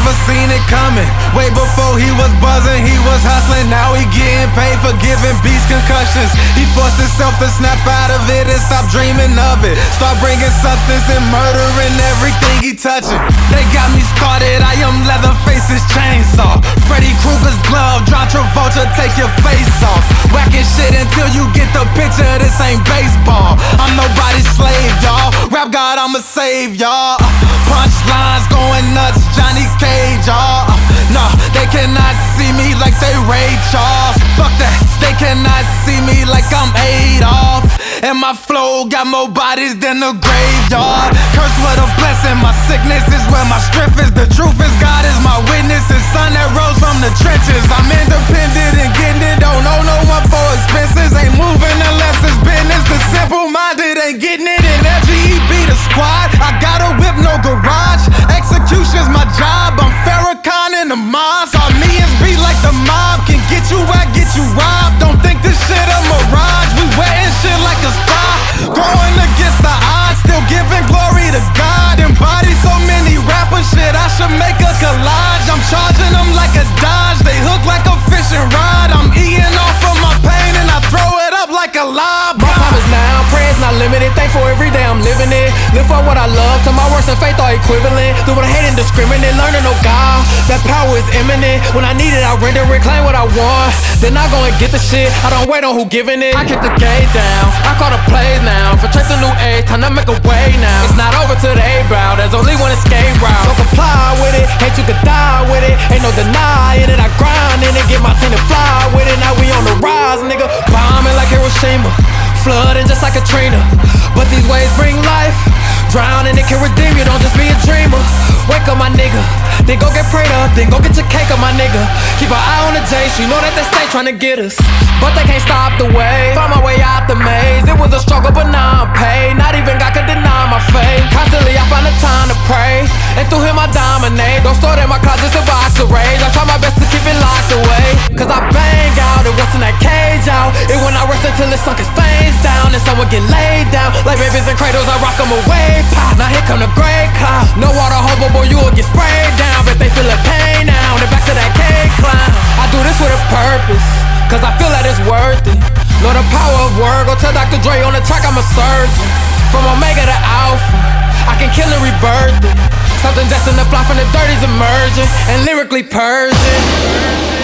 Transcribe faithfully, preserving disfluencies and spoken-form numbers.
never seen it coming. Way before he was buzzing, he was hustling. Now he getting paid for giving beats concussions. He forced himself to snap out of it and stop dreaming of it. Start bringing substance and murdering everything he touching. They got me started, I am Leatherface's chainsaw. Freddy Krueger's glove, John Travolta, take your face off. Whacking shit until you get the picture, this ain't baseball. I'm nobody's slave, y'all. Rap God, I'ma save y'all. Punchlines going nuts, Johnny Cage, y'all. No, they cannot see me like they Ray Charles. Fuck that, they cannot see me like I'm Adolf. And my flow got more bodies than the graveyard. Curse with a blessing, my sickness is where my strength is. The truth is God is my witness, and son that rose from the trenches. I'm independent and getting it, don't owe no one for expenses. Ain't moving unless it's business. The simple-minded ain't getting it, and L G E be the squad. I got a whip, no garage. Execution's my job, I'm Farrakhan in the mosque. Our millions be like the mob, can get you out, get you robbed. Don't think this shit a mirage, we wetting shit like a star. Going against the odds, still giving glory to God. Embody so many rappers, shit, I should make a collage. I'm charging them like a Dodge, they hook like a fishing rod. I'm eating off of my pain and I throw it up like a lob. My time is now, prayer's not limited. Thankful every day I'm living it. Live for what I love, till my works and faith are equivalent. Do what I hate and discriminate, learning no God. That power is imminent. When I need it, I render it, claim what I want. Then I go and get the shit, I don't wait on who giving it. I kick the gate down, I call the plays now. For chase a new age, time to make a way now. It's not over till the A-brow, there's only one escape route. So comply with it, hate you could die with it. Ain't no denying it, I grind in it. Get my team to fly with it, now we on the rise, nigga. Bombing like Hiroshima, flooding just like Katrina. But these waves bring life, drowning it can redeem you, don't just be a dreamer. Wake up my nigga, then go get prayed up, then go get your cake up my nigga. Keep an eye on the J's, you know that they stay trying to get us, but they can't stop the wave. Find my way out the maze, it was a struggle but now I'm paid. Not even God could deny my faith. Constantly I find the time to pray, and through him I dominate. Don't store in my closet's a box of rage. I try my best to keep it locked away, cause I bang out and what's in that cage out. It when I rest until it sunk his face down, and someone get laid down. Like babies in cradles, I rock them away. Pop, now here come the gray cloud. No water hobo, boy, you will get sprayed down. But they feel the pain now, they're back to that cake clown. I do this with a purpose, cause I feel that it's worth it. Know the power of word, go tell Doctor Dre on the track I'm a surgeon. From Omega to Alpha, I can kill and rebirth it. Something destined to fly from the dirt is emerging, and lyrically purging.